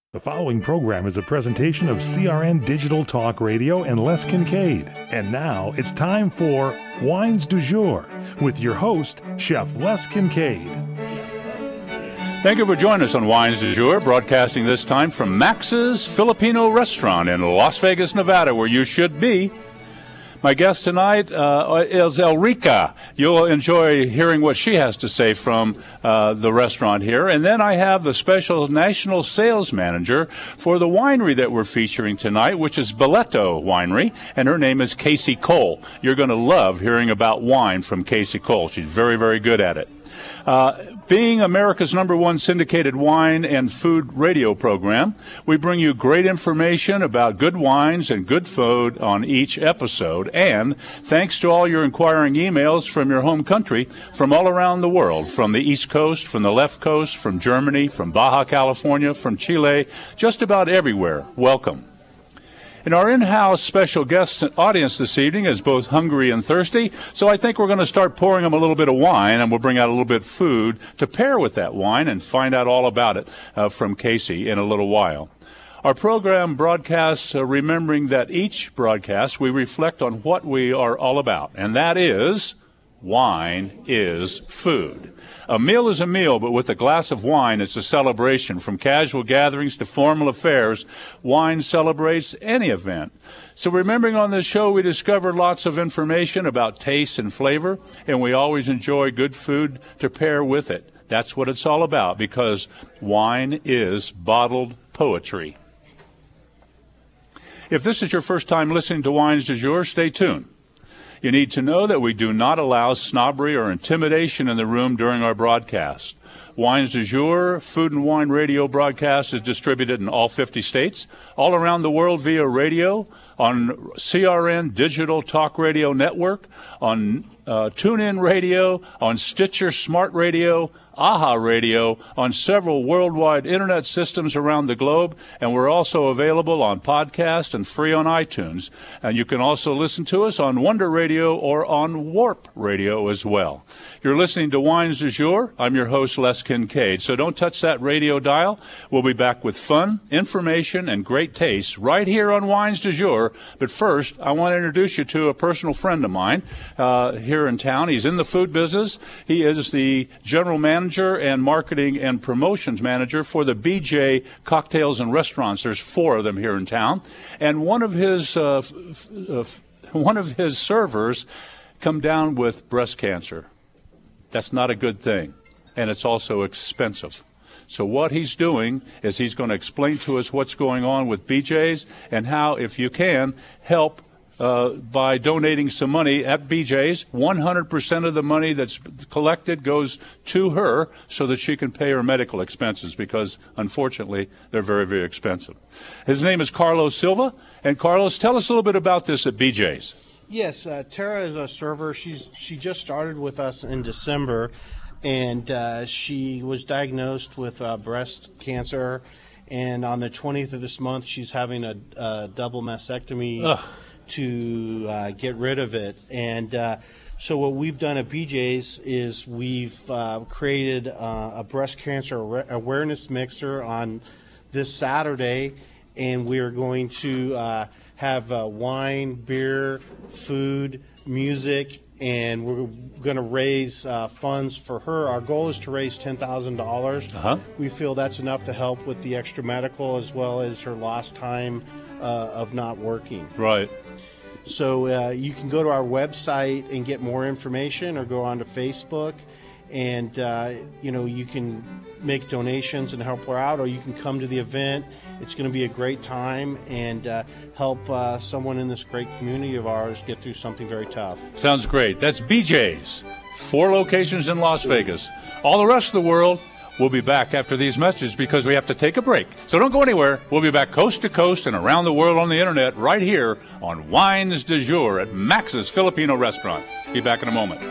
The following program is a presentation of CRN Digital Talk Radio and Les Kincaid. And now it's time for Wines du Jour with your host, Chef Les Kincaid. Thank you for joining us on Wines du Jour, broadcasting this time from Max's Filipino Restaurant in Las Vegas, Nevada, where you should be. My guest tonight is Elrica. You'll enjoy hearing what she has to say from the restaurant here. And then I have the special national sales manager for the winery that we're featuring tonight, which is Boleto Winery, and her name is Casey Cole. You're going to love hearing about wine from Casey Cole. She's very, very good at it. Being America's #1 syndicated wine and food radio program, we bring you great information about good wines and good food on each episode. And thanks to all your inquiring emails from your home country, from all around the world, from the East Coast, from the left coast, from Germany, from Baja California, from Chile, just about everywhere. Welcome. And our in-house special guest audience this evening is both hungry and thirsty, so I think we're going to start pouring them a little bit of wine, and we'll bring out a little bit of food to pair with that wine and find out all about it from Casey in a little while. Our program broadcasts remembering that each broadcast we reflect on what we are all about, and that is wine is food. A meal is a meal, but with a glass of wine, it's a celebration. From casual gatherings to formal affairs, wine celebrates any event. So remembering on this show, we discover lots of information about taste and flavor, and we always enjoy good food to pair with it. That's what it's all about, because wine is bottled poetry. If this is your first time listening to Wines du Jour, stay tuned. You need to know that we do not allow snobbery or intimidation in the room during our broadcast. Wines du Jour, food and wine radio broadcast is distributed in all 50 states, all around the world via radio, on CRN Digital Talk Radio Network, on TuneIn Radio, on Stitcher Smart Radio, AHA Radio, on several worldwide internet systems around the globe, and we're also available on podcast and free on iTunes. And you can also listen to us on Wonder Radio or on Warp Radio as well. You're listening to Wines du Jour. I'm your host, Les Kincaid. So don't touch that radio dial. We'll be back with fun, information, and great taste right here on Wines du Jour. But first, I want to introduce you to a personal friend of mine here in town. He's in the food business. He is the general manager and marketing and promotions manager for the BJ Cocktails and Restaurants. There's 4 of them here in town, and one of his servers come down with breast cancer. That's not a good thing, and it's also expensive. So what he's doing is he's going to explain to us what's going on with BJ's and how, if you can, help by donating some money at BJ's. 100% of the money that's collected goes to her so that she can pay her medical expenses, because, unfortunately, they're very, very expensive. His name is Carlos Silva. And, Carlos, tell us a little bit about this at BJ's. Yes, Tara is a server. She just started with us in December, and she was diagnosed with breast cancer. And on the 20th of this month, she's having a double mastectomy. Ugh. To get rid of it. And so what we've done at BJ's is we've created a breast cancer awareness mixer on this Saturday, and we're going to have wine, beer, food, music, and we're going to raise funds for her. Our goal is to raise $10,000. Uh-huh. We feel that's enough to help with the extra medical as well as her lost time of not working. Right. So you can go to our website and get more information, or go onto Facebook, and you can make donations and help her out, or you can come to the event. It's going to be a great time and help someone in this great community of ours get through something very tough. Sounds great. That's BJ's. 4 locations in Las Vegas. All the rest of the world, we'll be back after these messages because we have to take a break. So don't go anywhere. We'll be back coast to coast and around the world on the internet right here on Wines du Jour at Max's Filipino Restaurant. Be back in a moment.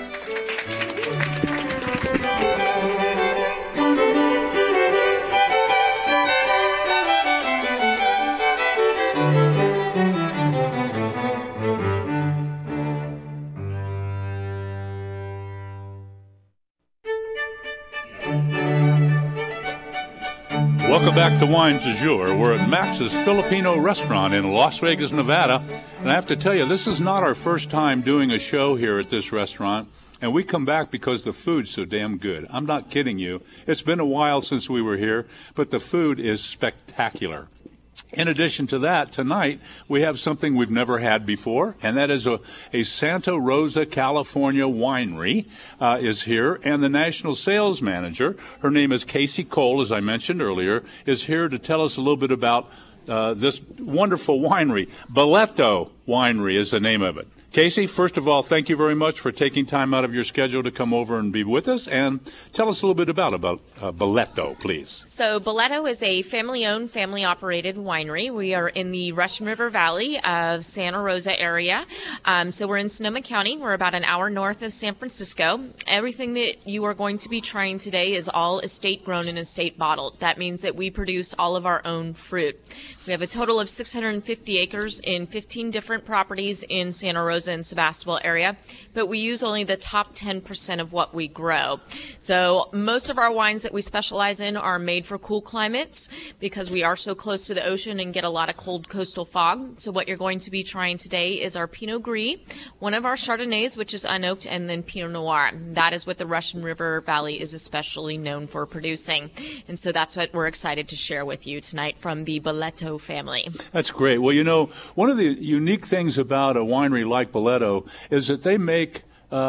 Welcome back to Wines du Jour. We're at Max's Filipino Restaurant in Las Vegas, Nevada. And I have to tell you, this is not our first time doing a show here at this restaurant. And we come back because the food's so damn good. I'm not kidding you. It's been a while since we were here, but the food is spectacular. In addition to that, tonight we have something we've never had before, and that is a Santa Rosa, California winery is here, and the national sales manager, her name is Casey Cole, as I mentioned earlier, is here to tell us a little bit about this wonderful winery. Boleto Winery is the name of it. Casey, first of all, thank you very much for taking time out of your schedule to come over and be with us. And tell us a little bit about Boleto, please. So Boleto is a family-owned, family-operated winery. We are in the Russian River Valley of Santa Rosa area. So we're in Sonoma County. We're about an hour north of San Francisco. Everything that you are going to be trying today is all estate-grown and estate-bottled. That means that we produce all of our own fruit. We have a total of 650 acres in 15 different properties in Santa Rosa and Sebastopol area, but we use only the top 10% of what we grow. So most of our wines that we specialize in are made for cool climates because we are so close to the ocean and get a lot of cold coastal fog. So what you're going to be trying today is our Pinot Gris, one of our Chardonnays, which is unoaked, and then Pinot Noir. That is what the Russian River Valley is especially known for producing. And so that's what we're excited to share with you tonight from the Boleto family. That's great. Well, you know, one of the unique things about a winery like Boleto is that they make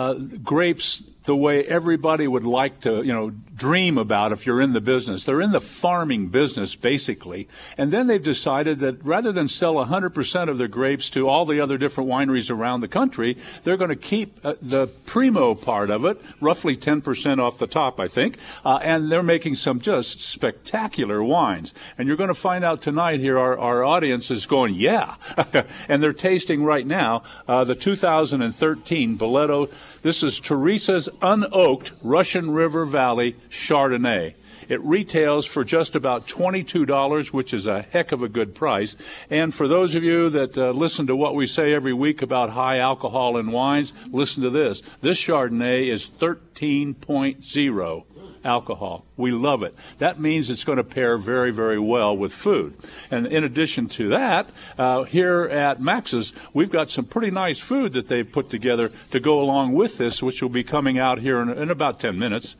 grapes the way everybody would like to, dream about if you're in the business. They're in the farming business, basically. And then they've decided that rather than sell 100% of their grapes to all the other different wineries around the country, they're going to keep the primo part of it, roughly 10% off the top, I think. And they're making some just spectacular wines. And you're going to find out tonight here, our audience is going, yeah. And they're tasting right now the 2013 Boleto. This is Teresa's Unoaked Russian River Valley Chardonnay. It retails for just about $22, which is a heck of a good price. And for those of you that listen to what we say every week about high alcohol in wines, listen to this. This Chardonnay is 13.0 alcohol. We love it. That means it's going to pair very, very well with food. And in addition to that, here at Max's, we've got some pretty nice food that they've put together to go along with this, which will be coming out here in about 10 minutes.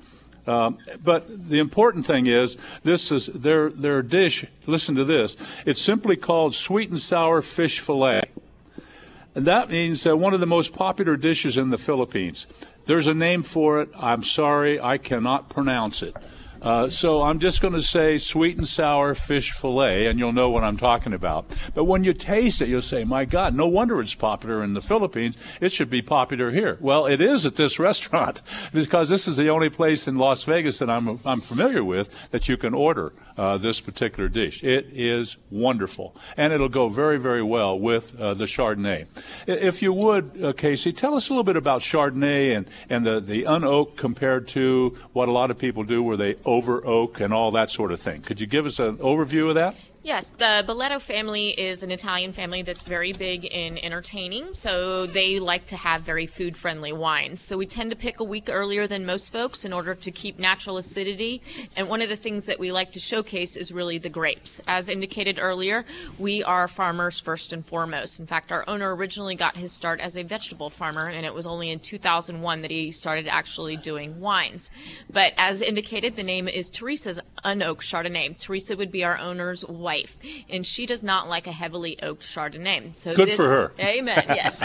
But the important thing is, this is their dish. Listen to this. It's simply called sweet and sour fish fillet. And that means one of the most popular dishes in the Philippines. There's a name for it. I'm sorry, I cannot pronounce it. So I'm just going to say sweet and sour fish fillet, and you'll know what I'm talking about. But when you taste it, you'll say, my God, no wonder it's popular in the Philippines. It should be popular here. Well, it is at this restaurant because this is the only place in Las Vegas that I'm familiar with that you can order this particular dish. It is wonderful, and it'll go very, very well with the Chardonnay. If you would, Casey, tell us a little bit about Chardonnay and the unoaked compared to what a lot of people do where they over oak and all that sort of thing. Could you give us an overview of that? Yes, the Boleto family is an Italian family that's very big in entertaining, so they like to have very food-friendly wines. So we tend to pick a week earlier than most folks in order to keep natural acidity, and one of the things that we like to showcase is really the grapes. As indicated earlier, we are farmers first and foremost. In fact, our owner originally got his start as a vegetable farmer, and it was only in 2001 that he started actually doing wines. But as indicated, the name is Teresa's Unoaked Chardonnay. Teresa would be our owner's wife, and she does not like a heavily oaked Chardonnay. So good for her. Amen, yes.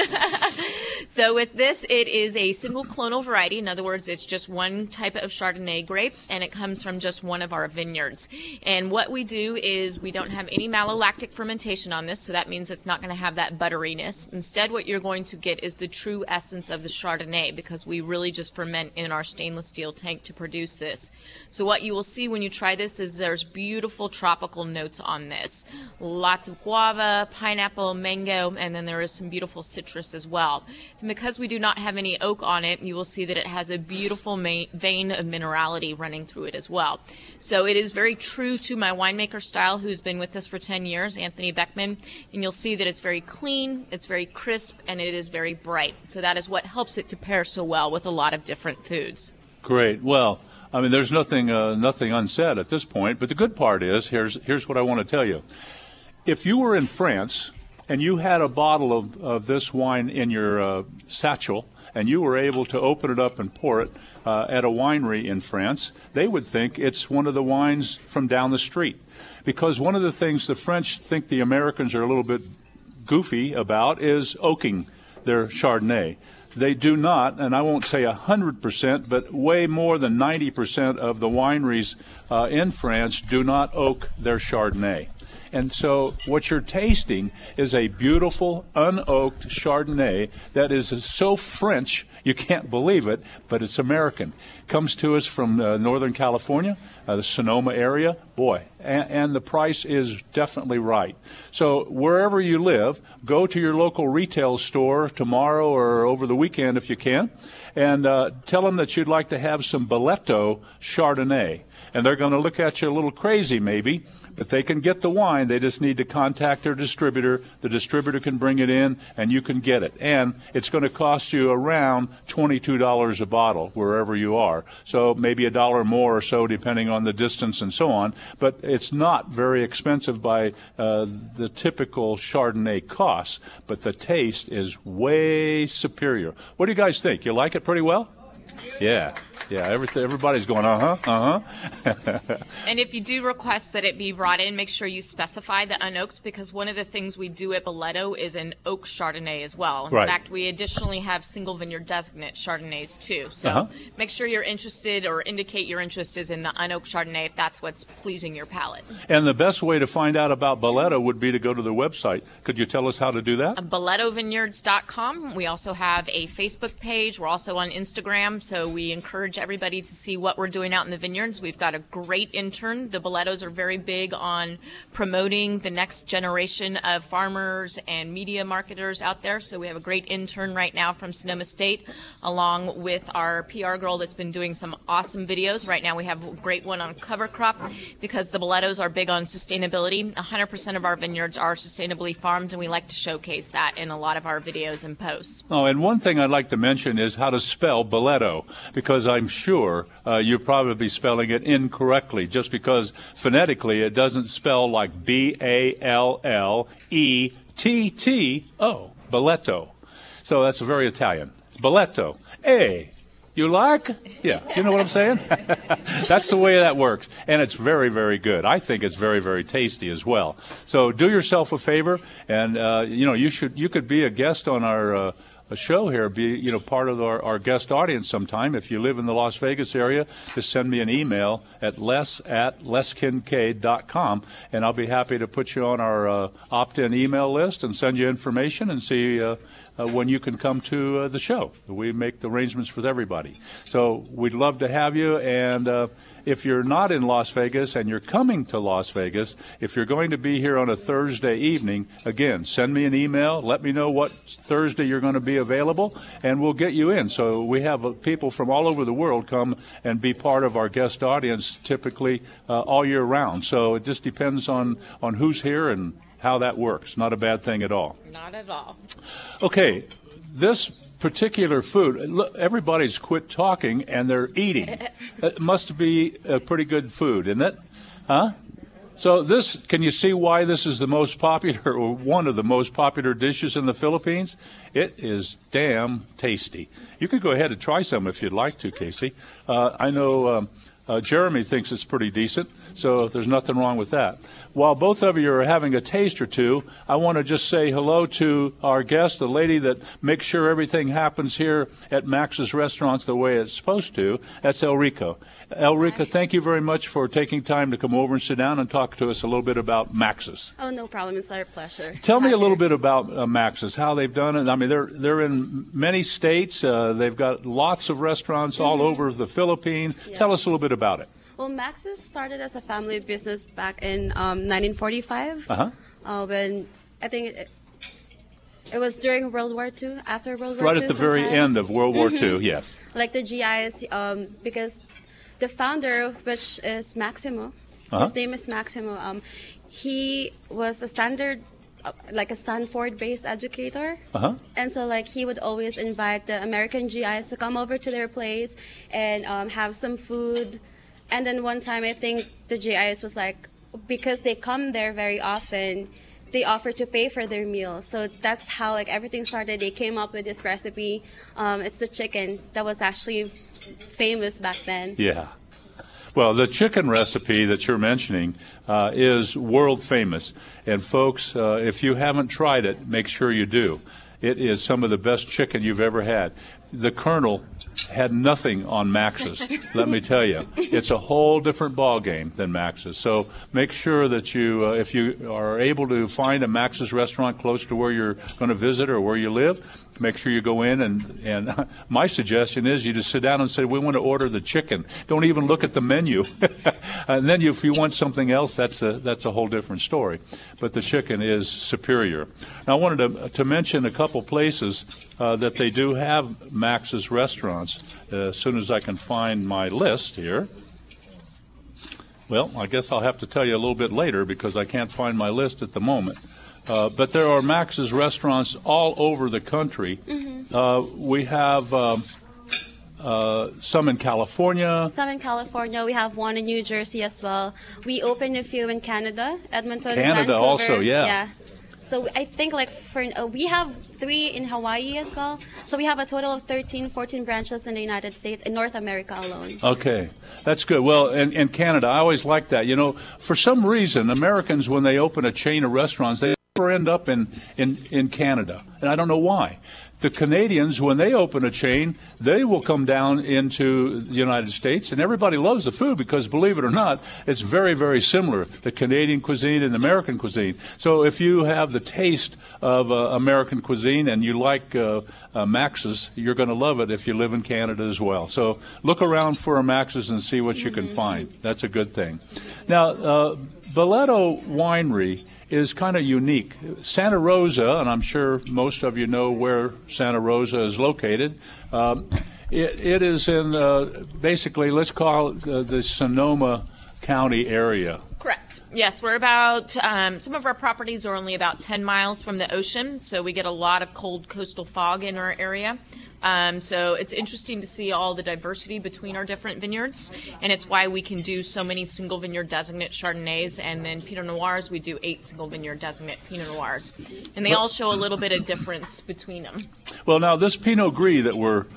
So with this, it is a single clonal variety. In other words, it's just one type of Chardonnay grape, and it comes from just one of our vineyards. And what we do is we don't have any malolactic fermentation on this, so that means it's not going to have that butteriness. Instead, what you're going to get is the true essence of the Chardonnay, because we really just ferment in our stainless steel tank to produce this. So what you will see when you try this is there's beautiful tropical notes on this. Lots of guava, pineapple, mango, and then there is some beautiful citrus as well. And because we do not have any oak on it, you will see that it has a beautiful vein of minerality running through it as well. So it is very true to my winemaker style, who's been with us for 10 years, Anthony Beckman, and you'll see that it's very clean, it's very crisp, and it is very bright. So that is what helps it to pair so well with a lot of different foods. Great. Well, I mean, there's nothing unsaid at this point. But the good part is, here's what I want to tell you. If you were in France and you had a bottle of this wine in your satchel, and you were able to open it up and pour it at a winery in France, they would think it's one of the wines from down the street. Because one of the things the French think the Americans are a little bit goofy about is oaking their Chardonnay. They do not, and I won't say 100%, but way more than 90% of the wineries in France do not oak their Chardonnay. And so what you're tasting is a beautiful, unoaked Chardonnay that is so French, you can't believe it, but it's American. Comes to us from Northern California, the Sonoma area. Boy, and the price is definitely right. So wherever you live, go to your local retail store tomorrow or over the weekend if you can, and tell them that you'd like to have some Balletto Chardonnay. And they're going to look at you a little crazy maybe, but they can get the wine. They just need to contact their distributor. The distributor can bring it in, and you can get it. And it's going to cost you around $22 a bottle wherever you are. So maybe $1 more or so depending on the distance and so on. But it's not very expensive by the typical Chardonnay costs. But the taste is way superior. What do you guys think? You like it pretty well? Yeah. Yeah, everybody's going, And if you do request that it be brought in, make sure you specify the unoaked, because one of the things we do at Balletto is an oak Chardonnay as well. In fact, we additionally have single vineyard designate Chardonnays too. So make sure you're interested or indicate your interest is in the unoaked Chardonnay if that's what's pleasing your palate. And the best way to find out about Balletto would be to go to their website. Could you tell us how to do that? BallettoVineyards.com. We also have a Facebook page. We're also on Instagram, so we encourage everybody to see what we're doing out in the vineyards. We've got a great intern. The Ballettos are very big on promoting the next generation of farmers and media marketers out there. So we have a great intern right now from Sonoma State, along with our PR girl that's been doing some awesome videos. Right now we have a great one on cover crop, because the Ballettos are big on sustainability. 100% of our vineyards are sustainably farmed, and we like to showcase that in a lot of our videos and posts. Oh, and one thing I'd like to mention is how to spell Balletto, because I'm sure you're probably spelling it incorrectly, just because phonetically it doesn't spell like Balletto, Balletto. So that's very Italian. It's Balletto. Hey, you like? Yeah, you know what I'm saying? That's the way that works. And it's very, very good. I think it's very, very tasty as well. So do yourself a favor, and you could be a guest on our a show here, be part of our guest audience sometime. If you live in the Las Vegas area, just send me an email at les@leskincade.com, and I'll be happy to put you on our opt-in email list and send you information and see when you can come to the show. We make the arrangements with everybody. So we'd love to have you, and if you're not in Las Vegas and you're coming to Las Vegas, if you're going to be here on a Thursday evening, again, send me an email. Let me know what Thursday you're going to be available, and we'll get you in. So we have people from all over the world come and be part of our guest audience typically all year round. So it just depends on who's here and how that works. Not a bad thing at all. Not at all. Okay, this particular food, look, everybody's quit talking and they're eating. It must be a pretty good food, isn't it? Huh? So can you see why this is the most popular, or one of the most popular dishes in the Philippines? It is damn tasty. You can go ahead and try some if you'd like to, Casey. I know Jeremy thinks it's pretty decent, so there's nothing wrong with that. While both of you are having a taste or two, I want to just say hello to our guest, the lady that makes sure everything happens here at Max's Restaurants the way it's supposed to. That's Elrica. Elrica, thank you very much for taking time to come over and sit down and talk to us a little bit about Max's. Oh, no problem. It's our pleasure. Tell me a little bit about Max's, how they've done it. I mean, they're in many states. They've got lots of restaurants all over the Philippines. Yeah. Tell us a little bit about it. Well, Max's started as a family business back in 1945. When I think it was during World War II, after World War II. Right at the very end of World War II, yes. Like the GIs, because the founder, which is Maximo, his name is Maximo, he was a standard like a Stanford-based educator. Uh-huh. And so like he would always invite the American GIs to come over to their place and have some food. And then one time I think the GIs was like, because they come there very often, they offer to pay for their meals. So that's how like everything started. They came up with this recipe. It's the chicken that was actually famous back then. Yeah. Well, the chicken recipe that you're mentioning is world famous. And folks, if you haven't tried it, make sure you do. It is some of the best chicken you've ever had. The Colonel had nothing on Max's, let me tell you. It's a whole different ball game than Max's. So make sure that you, if you are able to find a Max's restaurant close to where you're going to visit or where you live, make sure you go in and my suggestion is you just sit down and say, we want to order the chicken. Don't even look at the menu. And then if you want something else, that's a whole different story. But the chicken is superior. Now I wanted to mention a couple places that they do have Max's restaurants. As soon as I can find my list here. Well, I guess I'll have to tell you a little bit later because I can't find my list at the moment. But there are Max's restaurants all over the country. Mm-hmm. We have some in California. Some in California. We have one in New Jersey as well. We opened a few in Canada, Edmonton, Canada Vancouver. Also, yeah. Yeah. So I think like we have 3 in Hawaii as well. So we have a total of 13, 14 branches in the United States, in North America alone. Okay, that's good. Well, in Canada, I always like that. You know, for some reason, Americans, when they open a chain of restaurants, they never end up in Canada. And I don't know why. The Canadians, when they open a chain, they will come down into the United States, and everybody loves the food because, believe it or not, it's very, very similar, the Canadian cuisine and the American cuisine. So if you have the taste of American cuisine and you like Max's, you're going to love it if you live in Canada as well. So look around for a Max's and see what you can find. That's a good thing. Now, Boleto Winery is kind of unique. Santa Rosa, and I'm sure most of you know where Santa Rosa is located, it is in basically, let's call it the Sonoma County area. Correct. Yes, we're about, some of our properties are only about 10 miles from the ocean, so we get a lot of cold coastal fog in our area. So it's interesting to see all the diversity between our different vineyards, and it's why we can do so many single vineyard designate Chardonnays, and then Pinot Noirs, we do 8 single vineyard designate Pinot Noirs. And they all show a little bit of difference between them. Well, now this Pinot Gris that we're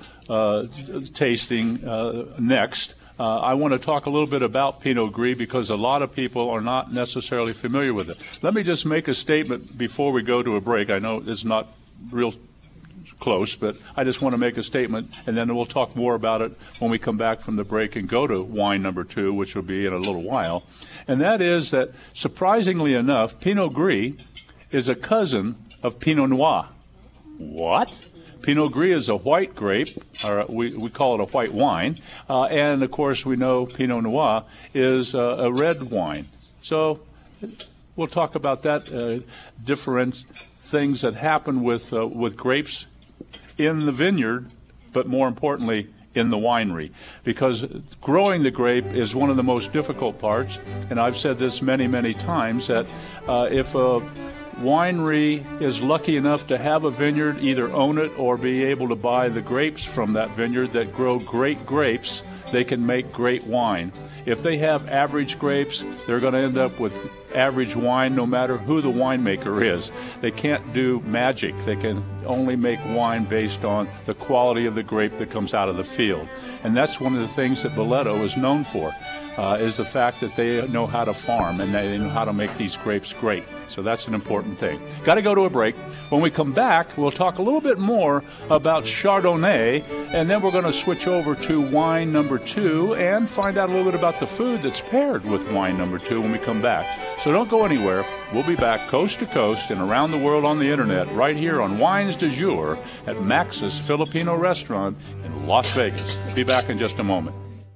tasting next, I want to talk a little bit about Pinot Gris because a lot of people are not necessarily familiar with it. Let me just make a statement before we go to a break. I know it's not real close, but I just want to make a statement, and then we'll talk more about it when we come back from the break and go to wine number 2, which will be in a little while. And that is that, surprisingly enough, Pinot Gris is a cousin of Pinot Noir. What? Pinot Gris is a white grape, or we call it a white wine, and of course we know Pinot Noir is a red wine. So we'll talk about that, different things that happen with grapes in the vineyard, but more importantly, in the winery. Because growing the grape is one of the most difficult parts, and I've said this many, many times, that if a winery is lucky enough to have a vineyard, either own it or be able to buy the grapes from that vineyard that grow great grapes, they can make great wine. If they have average grapes, they're going to end up with average wine no matter who the winemaker is. They can't do magic. They can only make wine based on the quality of the grape that comes out of the field. And that's one of the things that Boleto is known for, is the fact that they know how to farm and they know how to make these grapes great. So that's an important thing. Got to go to a break. When we come back, we'll talk a little bit more about Chardonnay, and then we're going to switch over to wine number 2 and find out a little bit about the food that's paired with wine number 2 when we come back. So don't go anywhere. We'll be back coast to coast and around the world on the internet right here on Wines du Jour at Max's Filipino Restaurant in Las Vegas. Be back in just a moment.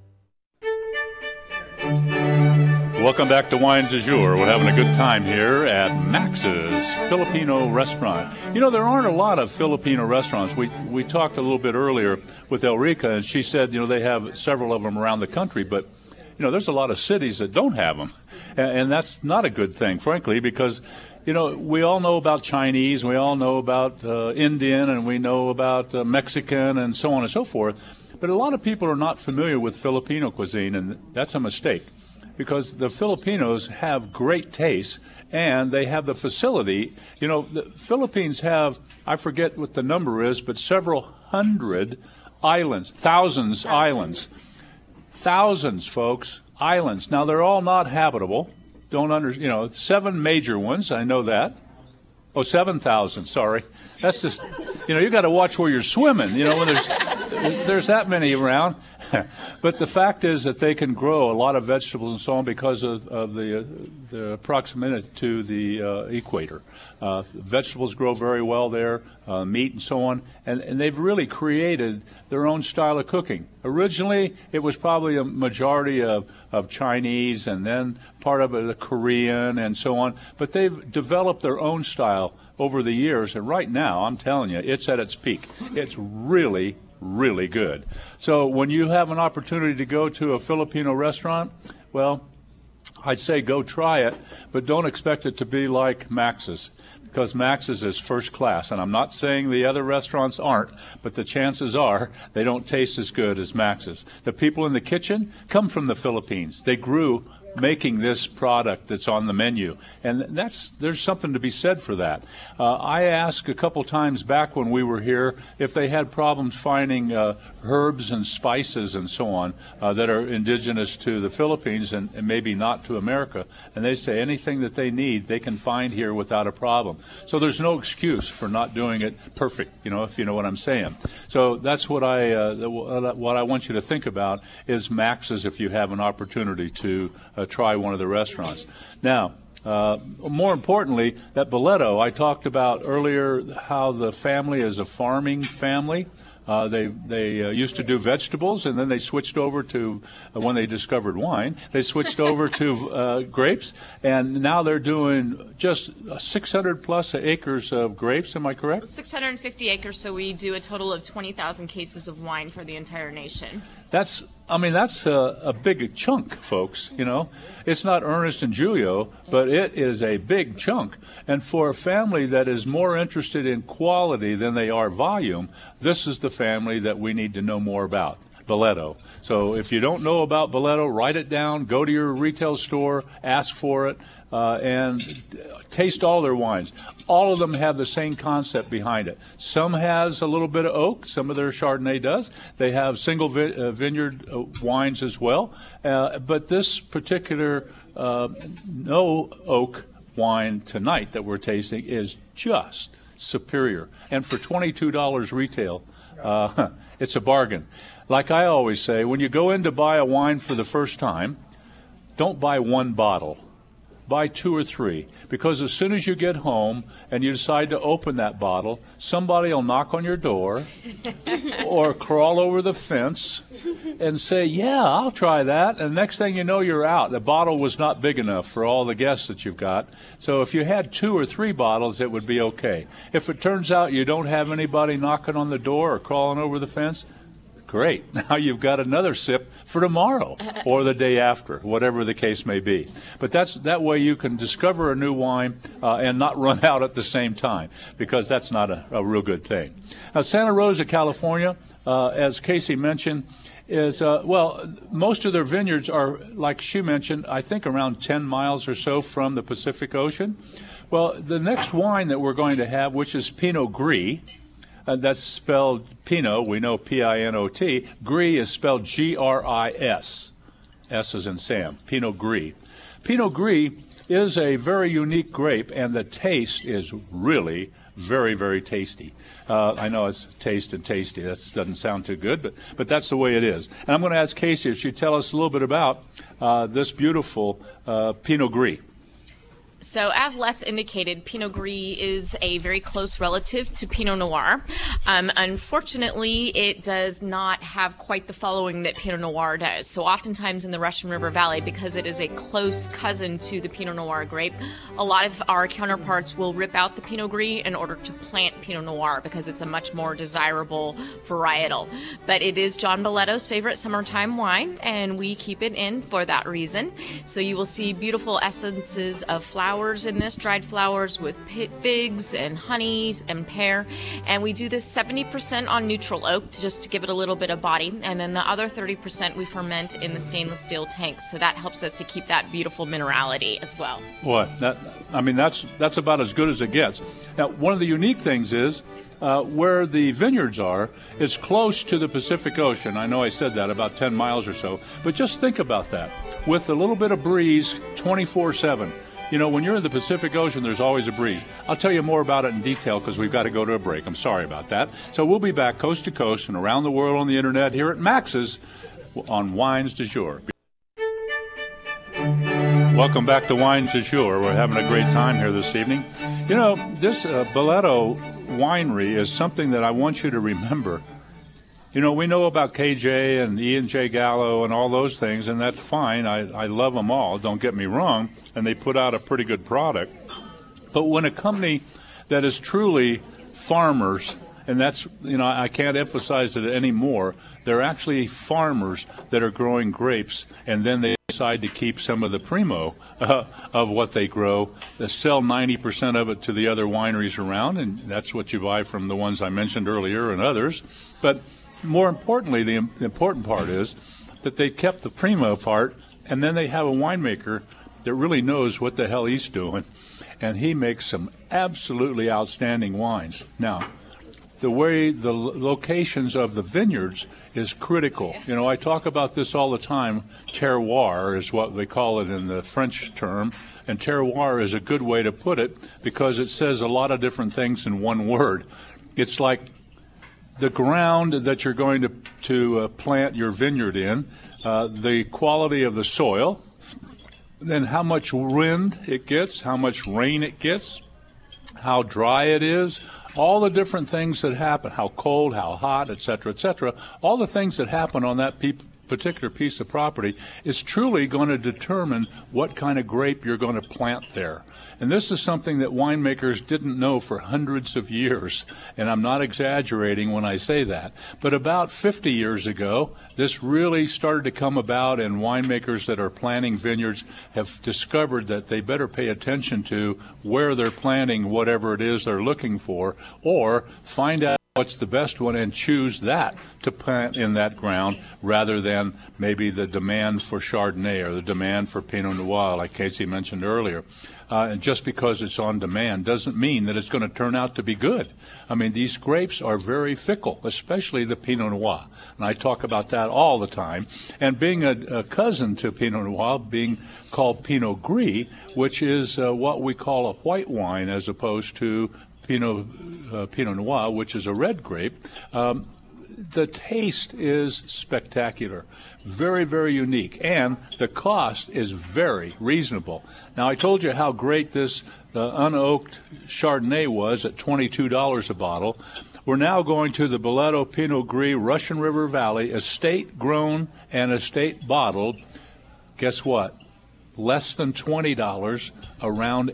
Welcome back to Wines du Jour. We're having a good time here at Max's Filipino Restaurant. You know, there aren't a lot of Filipino restaurants. We talked a little bit earlier with Elrica, and she said, you know, they have several of them around the country, but there's a lot of cities that don't have them, and that's not a good thing, frankly, because we all know about Chinese, we all know about Indian, and we know about Mexican, and so on and so forth. But a lot of people are not familiar with Filipino cuisine, and that's a mistake, because the Filipinos have great taste, and they have the facility. The Philippines have, I forget what the number is, but several hundred islands, thousands islands. Thousands, folks, islands. Now, they're all not habitable. 7 major ones, I know that. 7,000, sorry. That's just, you got to watch where you're swimming, when there's that many around. But the fact is that they can grow a lot of vegetables and so on because of the proximity to the equator. Vegetables grow very well there, meat and so on, and they've really created their own style of cooking. Originally, it was probably a majority of Chinese and then part of it the Korean and so on, but they've developed their own style over the years, and right now, I'm telling you, it's at its peak. It's really, really good. So when you have an opportunity to go to a Filipino restaurant, well, I'd say go try it, but don't expect it to be like Max's, because Max's is first class. And I'm not saying the other restaurants aren't, but the chances are they don't taste as good as Max's. The people in the kitchen come from the Philippines. They grew making this product that's on the menu, and there's something to be said for that. I asked a couple times back when we were here if they had problems finding herbs and spices and so on that are indigenous to the Philippines and maybe not to America, and they say anything that they need they can find here without a problem. So there's no excuse for not doing it perfect, if you know what I'm saying. So that's what I want you to think about is Max's if you have an opportunity to try one of the restaurants. Now, more importantly, at Boleto, I talked about earlier how the family is a farming family. They used to do vegetables, and then they switched over to, when they discovered wine, they switched over to grapes, and now they're doing just 600 plus acres of grapes. Am I correct? 650 acres, so we do a total of 20,000 cases of wine for the entire nation. That's a big chunk, folks, It's not Ernest and Julio, but it is a big chunk. And for a family that is more interested in quality than they are volume, this is the family that we need to know more about, Boleto. So if you don't know about Boleto, write it down, go to your retail store, ask for it, and taste all their wines. All of them have the same concept behind it. Some has a little bit of oak. Some of their Chardonnay does. They have single vineyard wines as well. But this particular no oak wine tonight that we're tasting is just superior. And for $22 retail, it's a bargain. Like I always say, when you go in to buy a wine for the first time, don't buy one bottle. Buy 2 or 3, because as soon as you get home and you decide to open that bottle, somebody will knock on your door or crawl over the fence and say, yeah, I'll try that. And next thing you know, you're out. The bottle was not big enough for all the guests that you've got. So if you had 2 or 3 bottles, it would be okay. If it turns out you don't have anybody knocking on the door or crawling over the fence, great. Now you've got another sip for tomorrow or the day after, whatever the case may be. But that way you can discover a new wine and not run out at the same time, because that's not a real good thing. Now, Santa Rosa, California, as Casey mentioned, is, most of their vineyards are, like she mentioned, I think around 10 miles or so from the Pacific Ocean. Well, the next wine that we're going to have, which is Pinot Gris, that's spelled Pinot, we know P-I-N-O-T. Gris is spelled G-R-I-S. S as in Sam, Pinot Gris. Pinot Gris is a very unique grape, and the taste is really very, very tasty. I know it's taste and tasty. That doesn't sound too good, but that's the way it is. And I'm going to ask Casey if she'd tell us a little bit about this beautiful Pinot Gris. So as Les indicated, Pinot Gris is a very close relative to Pinot Noir. Unfortunately, it does not have quite the following that Pinot Noir does. So oftentimes in the Russian River Valley, because it is a close cousin to the Pinot Noir grape, a lot of our counterparts will rip out the Pinot Gris in order to plant Pinot Noir because it's a much more desirable varietal. But it is John Boletto's favorite summertime wine, and we keep it in for that reason. So you will see beautiful essences of flowers in this, dried flowers with figs and honey and pear. And we do this 70% on neutral oak just to give it a little bit of body. And then the other 30% we ferment in the stainless steel tanks. So that helps us to keep that beautiful minerality as well. Boy, that's about as good as it gets. Now, one of the unique things is where the vineyards are, it's close to the Pacific Ocean. I know I said that, about 10 miles or so. But just think about that. With a little bit of breeze 24/7. You know, when you're in the Pacific Ocean, there's always a breeze. I'll tell you more about it in detail because we've got to go to a break. I'm sorry about that. So we'll be back coast to coast and around the world on the internet here at Max's on Wines du Jour. Welcome back to Wines du Jour. We're having a great time here this evening. You know, this Boletto winery is something that I want you to remember. You know, we know about KJ and Ian J. Gallo and all those things, and that's fine. I love them all, don't get me wrong, and they put out a pretty good product. But when a company that is truly farmers, and that's, you know, I can't emphasize it anymore, they're actually farmers that are growing grapes, and then they decide to keep some of the primo of what they grow, they sell 90% of it to the other wineries around, and that's what you buy from the ones I mentioned earlier and others. But more importantly, the important part is that they kept the primo part, and then they have a winemaker that really knows what the hell he's doing, and he makes some absolutely outstanding wines. Now, the way the locations of the vineyards is critical. You know, I talk about this all the time. Terroir is what they call it in the French term, and terroir is a good way to put it because it says a lot of different things in one word. It's like the ground that you're going to plant your vineyard in, the quality of the soil, then how much wind it gets, how much rain it gets, how dry it is, all the different things that happen, how cold, how hot, et cetera, all the things that happen on that particular piece of property is truly going to determine what kind of grape you're going to plant there. And this is something that winemakers didn't know for hundreds of years, and I'm not exaggerating when I say that. But about 50 years ago, this really started to come about, and winemakers that are planting vineyards have discovered that they better pay attention to where they're planting whatever it is they're looking for, or find out what's the best one and choose that to plant in that ground rather than maybe the demand for Chardonnay or the demand for Pinot Noir, like Casey mentioned earlier. And just because it's on demand doesn't mean that it's going to turn out to be good. I mean, these grapes are very fickle, especially the Pinot Noir. And I talk about that all the time. And being a cousin to Pinot Noir, being called Pinot Gris, which is what we call a white wine as opposed to Pinot Noir, which is a red grape, the taste is spectacular. Very, very unique. And the cost is very reasonable. Now, I told you how great this unoaked Chardonnay was at $22 a bottle. We're now going to the Boletto Pinot Gris Russian River Valley, estate grown and estate bottled. Guess what? Less than $20, around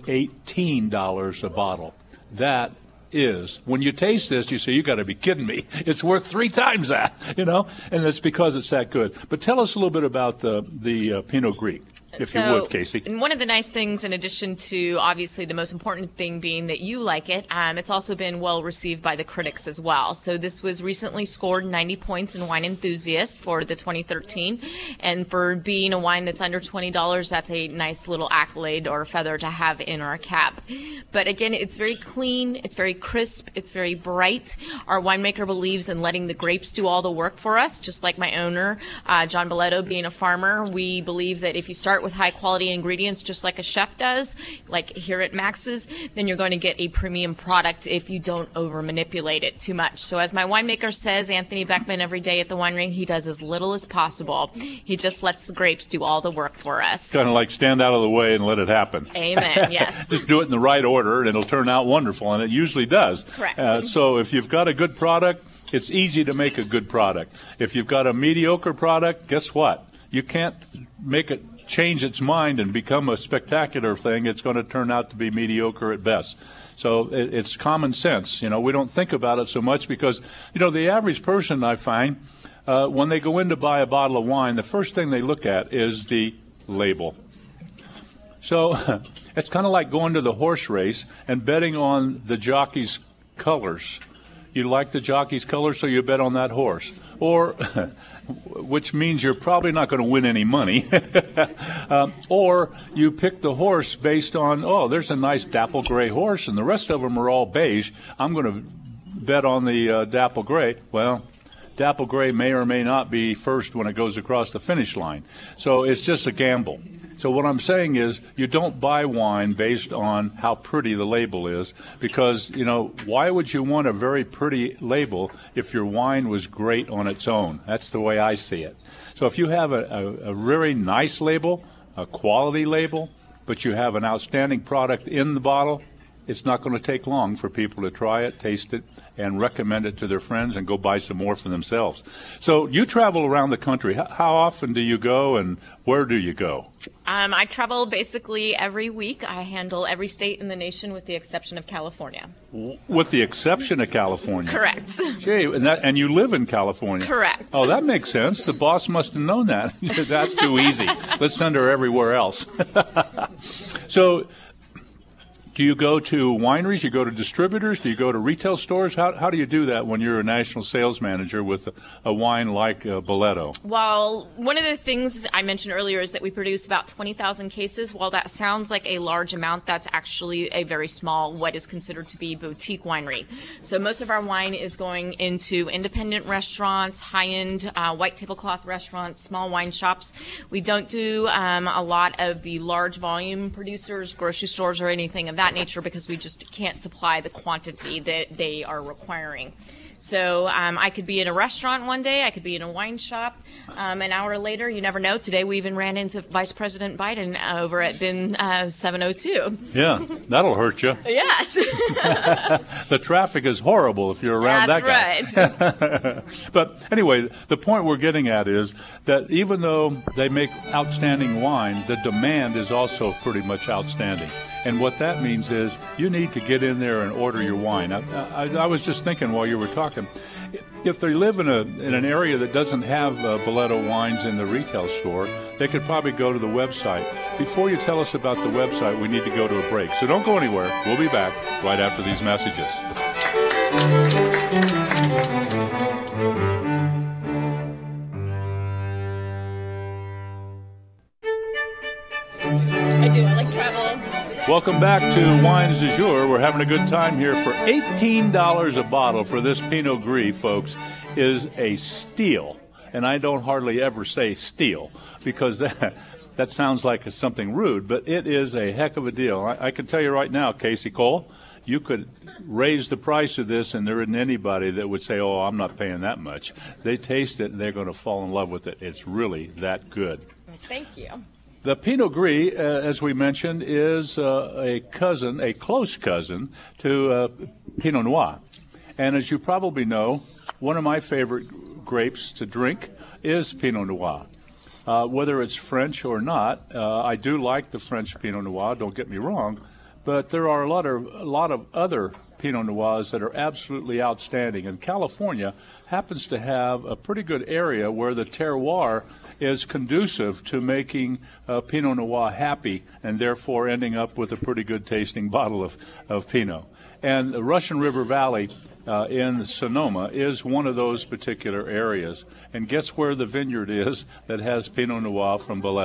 $18 a bottle. That is, when you taste this, you say, you got to be kidding me. It's worth 3 times that, you know, and it's because it's that good. But tell us a little bit about the Pinot Gris, if you would, Casey. And one of the nice things, in addition to obviously the most important thing being that you like it, it's also been well received by the critics as well. So this was recently scored 90 points in Wine Enthusiast for the 2013. And for being a wine that's under $20, that's a nice little accolade or feather to have in our cap. But again, it's very clean, it's very crisp, it's very bright. Our winemaker believes in letting the grapes do all the work for us, just like my owner, John Boletto, being a farmer. We believe that if you start start with high quality ingredients, just like a chef does, like here at Max's, then you're going to get a premium product if you don't over manipulate it too much. So as my winemaker says, Anthony Beckman, every day at the winery, he does as little as possible. He just lets the grapes do all the work for us. Kind of like stand out of the way and let it happen. Amen, yes. Just do it in the right order and it'll turn out wonderful, and it usually does. Correct. So if you've got a good product, it's easy to make a good product. If you've got a mediocre product, guess what? You can't make it change its mind and become a spectacular thing. It's going to turn out to be mediocre at best. So it's common sense. We don't think about it so much because, the average person, I find, when they go in to buy a bottle of wine, the first thing they look at is the label. So it's kind of like going to the horse race and betting on the jockey's colors. You like the jockey's colors, so you bet on that horse. Or, which means you're probably not going to win any money. Or you pick the horse based on, there's a nice dapple gray horse, and the rest of them are all beige. I'm going to bet on the dapple gray. Well, dapple gray may or may not be first when it goes across the finish line. So it's just a gamble. So what I'm saying is you don't buy wine based on how pretty the label is because, why would you want a very pretty label if your wine was great on its own? That's the way I see it. So if you have a really nice label, a quality label, but you have an outstanding product in the bottle, it's not going to take long for people to try it, taste it, and recommend it to their friends and go buy some more for themselves. So you travel around the country. How often do you go and where do you go? I travel basically every week. I handle every state in the nation with the exception of California. With the exception of California? Correct. Gee, and you live in California? Correct. Oh, that makes sense. The boss must have known that. He said, that's too easy. Let's send her everywhere else. So, do you go to wineries? Do you go to distributors? Do you go to retail stores? How do you do that when you're a national sales manager with a wine like Boleto? Well, one of the things I mentioned earlier is that we produce about 20,000 cases. While that sounds like a large amount, that's actually a very small, what is considered to be boutique winery. So most of our wine is going into independent restaurants, high-end white tablecloth restaurants, small wine shops. We don't do a lot of the large volume producers, grocery stores, or anything of that nature because we just can't supply the quantity that they are requiring. So I could be in a restaurant one day, I could be in a wine shop. An hour later, you never know. Today we even ran into Vice President Biden over at Bin 702. Yeah, that'll hurt you. Yes. The traffic is horrible if you're around that guy. That's right. But anyway, the point we're getting at is that even though they make outstanding wine, the demand is also pretty much outstanding. And what that means is you need to get in there and order your wine. I was just thinking while you were talking, if they live in an area that doesn't have Boleto wines in the retail store, they could probably go to the website. Before you tell us about the website, we need to go to a break. So don't go anywhere. We'll be back right after these messages. I like travel. Welcome back to Wines du Jour. We're having a good time here. For $18 a bottle for this Pinot Gris, folks, is a steal. And I don't hardly ever say steal because that sounds like something rude, but it is a heck of a deal. I can tell you right now, Casey Cole, you could raise the price of this and there isn't anybody that would say, I'm not paying that much. They taste it and they're going to fall in love with it. It's really that good. Thank you. The Pinot Gris, as we mentioned, is a close cousin to Pinot Noir. And as you probably know, one of my favorite grapes to drink is Pinot Noir. Whether it's French or not, I do like the French Pinot Noir, don't get me wrong, but there are a lot of other Pinot Noirs that are absolutely outstanding. And California happens to have a pretty good area where the terroir is conducive to making Pinot Noir happy and therefore ending up with a pretty good tasting bottle of Pinot. And the Russian River Valley in Sonoma is one of those particular areas. And guess where the vineyard is that has Pinot Noir from Boleto?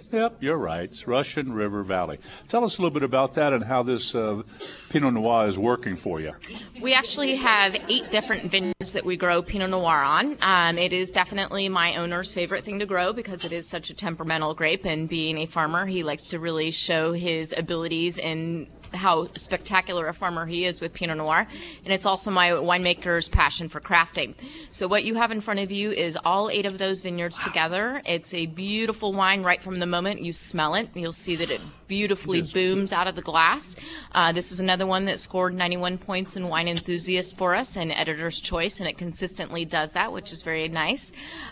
Yep, you're right. It's Russian River Valley. Tell us a little bit about that and how this Pinot Noir is working for you. We actually have 8 different vineyards that we grow Pinot Noir on. It is definitely my owner's favorite thing to grow because it is such a temperamental grape, and being a farmer, he likes to really show his abilities in how spectacular a farmer he is with Pinot Noir, and it's also my winemaker's passion for crafting. So what you have in front of you is all 8 of those vineyards together. It's a beautiful wine right from the moment you smell it. You'll see that it beautifully booms out of the glass. This is another one that scored 91 points in Wine Enthusiast for us and Editor's Choice, and it consistently does that, which is very nice.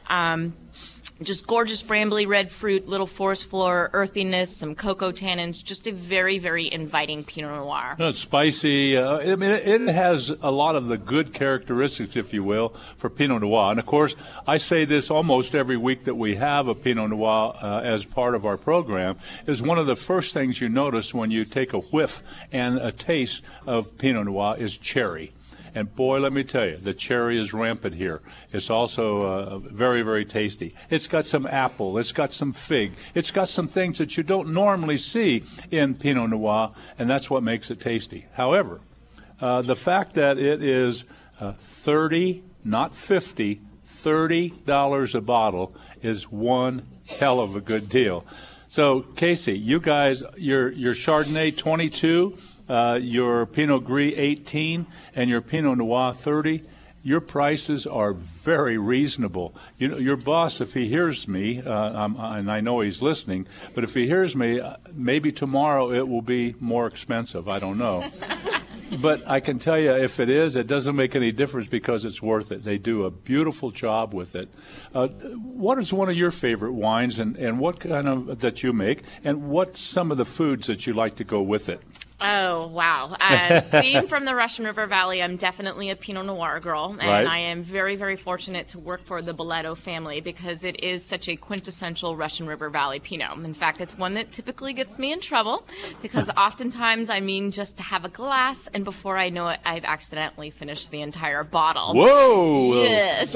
Just gorgeous brambly red fruit, little forest floor, earthiness, some cocoa tannins, just a very, very inviting Pinot Noir. It's spicy. I mean, it has a lot of the good characteristics, if you will, for Pinot Noir. And, of course, I say this almost every week that we have a Pinot Noir as part of our program, is one of the first things you notice when you take a whiff and a taste of Pinot Noir is cherry. And boy, let me tell you, the cherry is rampant here. It's also very, very tasty. It's got some apple. It's got some fig. It's got some things that you don't normally see in Pinot Noir, and that's what makes it tasty. However, the fact that it is $30, not $50, $30 a bottle is one hell of a good deal. So, Casey, you guys, your Chardonnay 22, your Pinot Gris 18, and your Pinot Noir 30, your prices are very reasonable. You know, your boss, if he hears me, and I know he's listening, but if he hears me, maybe tomorrow it will be more expensive. I don't know. But I can tell you, if it is, it doesn't make any difference because it's worth it. They do a beautiful job with it. What is one of your favorite wines, and what kind of that you make, and what's some of the foods that you like to go with it? Oh, wow. Being from the Russian River Valley, I'm definitely a Pinot Noir girl, and Right. I am very, very fortunate to work for the Boleto family because it is such a quintessential Russian River Valley Pinot. In fact, it's one that typically gets me in trouble because oftentimes I mean just to have a glass, and before I know it, I've accidentally finished the entire bottle. Whoa! Yes.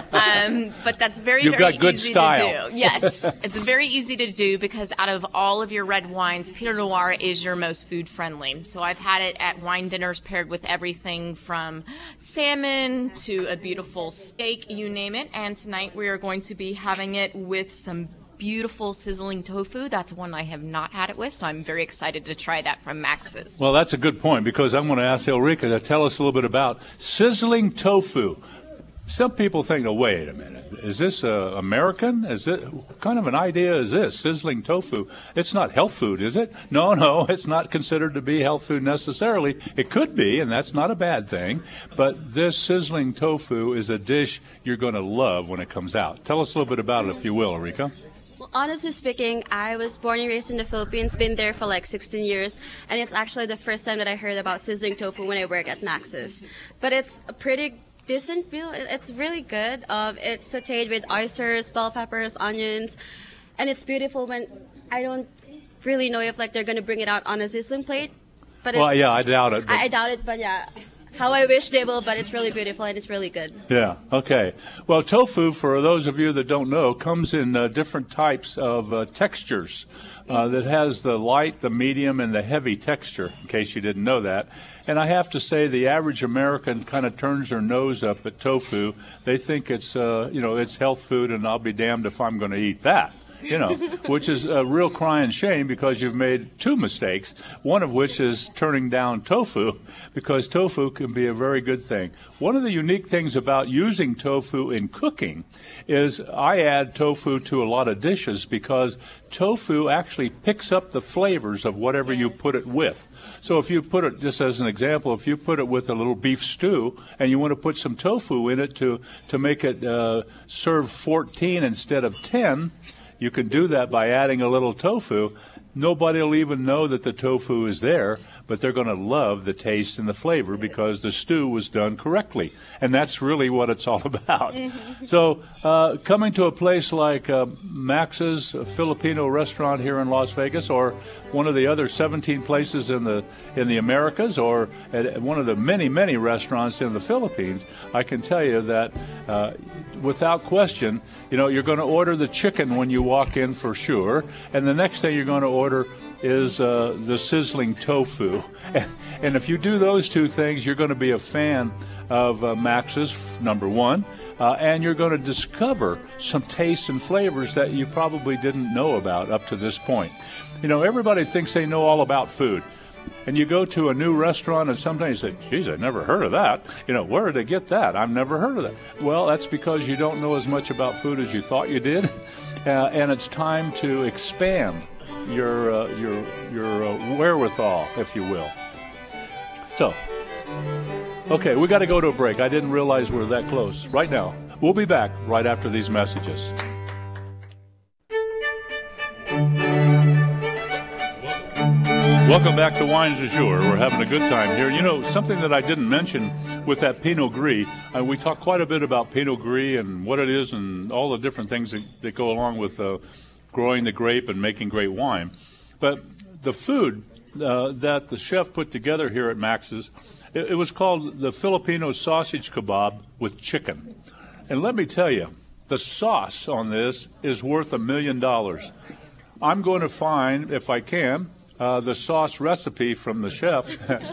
But that's very, You've very got good easy style. to do. Yes. It's very easy to do because out of all of your red wines, Pinot Noir is your most food friendly. So I've had it at wine dinners paired with everything from salmon to a beautiful steak, you name it. And tonight we are going to be having it with some beautiful sizzling tofu. That's one I have not had it with, so I'm very excited to try that from Max's. Well, that's a good point because I'm going to ask Ulrika to tell us a little bit about sizzling tofu. Some people think, oh, wait a minute, is this American? What kind of an idea is this, sizzling tofu? It's not health food, is it? No, it's not considered to be health food necessarily. It could be, and that's not a bad thing, but this sizzling tofu is a dish you're going to love when it comes out. Tell us a little bit about it, if you will, Ulrika. Well, honestly speaking, I was born and raised in the Philippines, been there for like 16 years, and it's actually the first time that I heard about sizzling tofu when I work at Max's. But it's a pretty decent meal. It's really good. It's sautéed with oysters, bell peppers, onions, and it's beautiful. When I don't really know if like they're gonna bring it out on a sizzling plate, but Well, yeah, I doubt it. I doubt it, but yeah, how I wish they will. But it's really beautiful and it's really good. Yeah, okay. Well, tofu, for those of you that don't know, comes in different types of textures. That has the light, the medium, and the heavy texture, in case you didn't know that. And I have to say the average American kind of turns their nose up at tofu. They think it's, it's health food, and I'll be damned if I'm going to eat that. Which is a real crying shame because you've made 2 mistakes, one of which is turning down tofu, because tofu can be a very good thing. One of the unique things about using tofu in cooking is I add tofu to a lot of dishes because tofu actually picks up the flavors of whatever you put it with. So if you put it, just as an example, if you put it with a little beef stew and you want to put some tofu in it to make it serve 14 instead of 10, you can do that by adding a little tofu. Nobody will even know that the tofu is there, but they're going to love the taste and the flavor because the stew was done correctly. And that's really what it's all about. So coming to a place like Max's Filipino restaurant here in Las Vegas, or one of the other 17 places in the Americas, or at one of the many, many restaurants in the Philippines, I can tell you that without question, you're going to order the chicken when you walk in for sure, and the next thing you're going to order is the sizzling tofu. And if you do those two things, you're going to be a fan of Max's, number one, and you're going to discover some tastes and flavors that you probably didn't know about up to this point. Everybody thinks they know all about food. And you go to a new restaurant and sometimes you say, geez, I never heard of that. Where did they get that? I've never heard of that. Well, that's because you don't know as much about food as you thought you did. And it's time to expand your wherewithal, if you will. So, okay, we got to go to a break. I didn't realize we were that close. Right now, we'll be back right after these messages. Welcome back to Wines du Jour. We're having a good time here. Something that I didn't mention with that Pinot Gris, we talked quite a bit about Pinot Gris and what it is and all the different things that go along with growing the grape and making great wine. But the food that the chef put together here at Max's, it was called the Filipino sausage kebab with chicken. And let me tell you, the sauce on this is worth $1 million. I'm going to find, if I can, the sauce recipe from the chef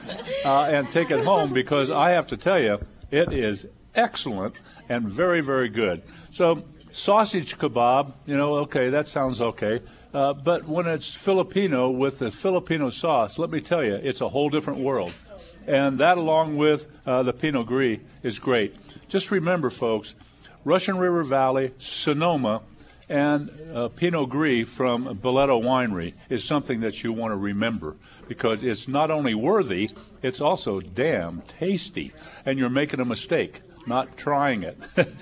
and take it home, because I have to tell you, it is excellent and very, very good. So sausage kebab, okay, that sounds okay. But when it's Filipino with the Filipino sauce, let me tell you, it's a whole different world. And that, along with the Pinot Gris, is great. Just remember, folks, Russian River Valley, Sonoma, and Pinot Gris from Boleto Winery is something that you want to remember, because it's not only worthy, it's also damn tasty. And you're making a mistake not trying it.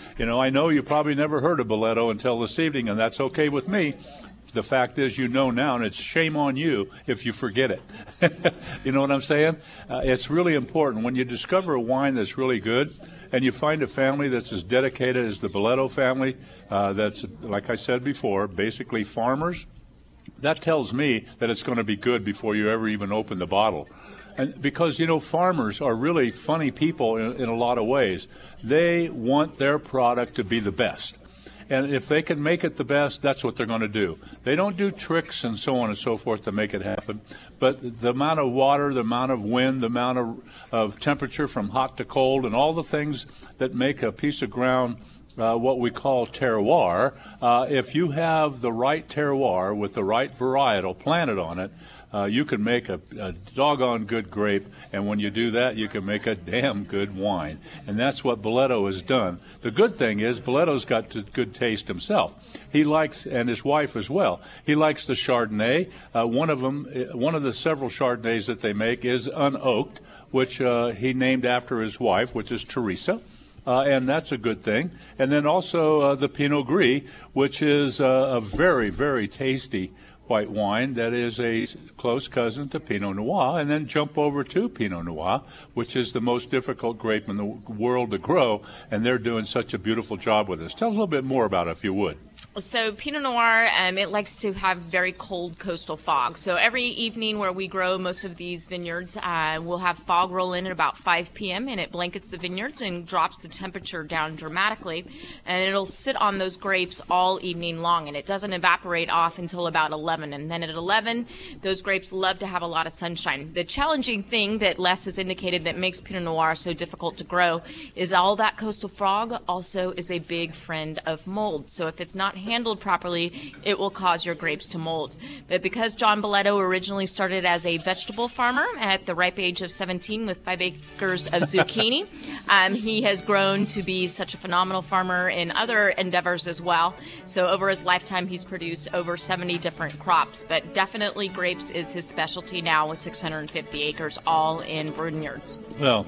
I know you probably never heard of Boleto until this evening, and that's okay with me. The fact is, now, and it's shame on you if you forget it. You know what I'm saying? It's really important when you discover a wine that's really good, and you find a family that's as dedicated as the Boleto family, that's, like I said before, basically farmers. That tells me that it's going to be good before you ever even open the bottle. And because, farmers are really funny people in a lot of ways. They want their product to be the best. And if they can make it the best, that's what they're going to do. They don't do tricks and so on and so forth to make it happen. But the amount of water, the amount of wind, the amount of temperature from hot to cold, and all the things that make a piece of ground what we call terroir, if you have the right terroir with the right varietal planted on it, you can make a doggone good grape, and when you do that, you can make a damn good wine. And that's what Boleto has done. The good thing is Boleto's got good taste himself. He likes, and his wife as well, he likes the Chardonnay. One of the several Chardonnays that they make is unoaked, which he named after his wife, which is Teresa. And that's a good thing. And then also the Pinot Gris, which is a very, very tasty white wine that is a close cousin to Pinot Noir, and then jump over to Pinot Noir, which is the most difficult grape in the world to grow, and they're doing such a beautiful job with this. Tell us a little bit more about it, if you would. So Pinot Noir, it likes to have very cold coastal fog. So every evening where we grow most of these vineyards, we'll have fog roll in at about 5 p.m. and it blankets the vineyards and drops the temperature down dramatically. And it'll sit on those grapes all evening long, and it doesn't evaporate off until about 11. And then at 11, those grapes love to have a lot of sunshine. The challenging thing that Les has indicated that makes Pinot Noir so difficult to grow is all that coastal fog also is a big friend of mold. So if it's not handled properly, it will cause your grapes to mold. But because John Boleto originally started as a vegetable farmer at the ripe age of 17 with 5 acres of zucchini, he has grown to be such a phenomenal farmer in other endeavors as well. So over his lifetime, he's produced over 70 different crops, but definitely grapes is his specialty now with 650 acres all in vineyards. Well,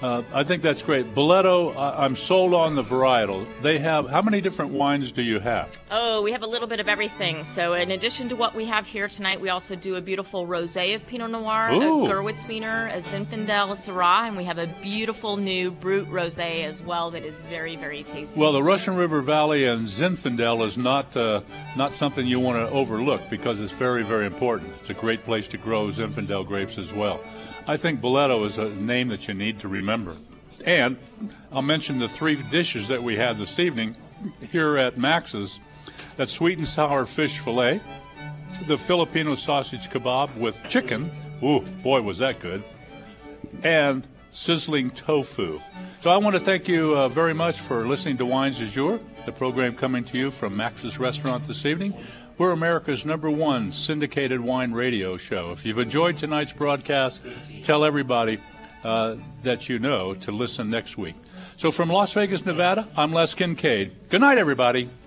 I think that's great. Boleto, I'm sold on the varietal. They have, how many different wines do you have? have? Oh, we have a little bit of everything. So in addition to what we have here tonight, we also do a beautiful rosé of Pinot Noir, Ooh. a Gewürztraminer, a Zinfandel, a Syrah, and we have a beautiful new Brut rosé as well that is very, very tasty. Well, the Russian River Valley and Zinfandel is not something you want to overlook because it's very, very important. It's a great place to grow Zinfandel grapes as well. I think Boleto is a name that you need to remember. And I'll mention the 3 dishes that we had this evening here at Max's. That's sweet and sour fish fillet, the Filipino sausage kebab with chicken. Ooh, boy, was that good. And sizzling tofu. So I want to thank you very much for listening to Wines du Jour, the program coming to you from Max's Restaurant this evening. We're America's #1 syndicated wine radio show. If you've enjoyed tonight's broadcast, tell everybody that you know to listen next week. So from Las Vegas, Nevada, I'm Les Kincaid. Good night, everybody.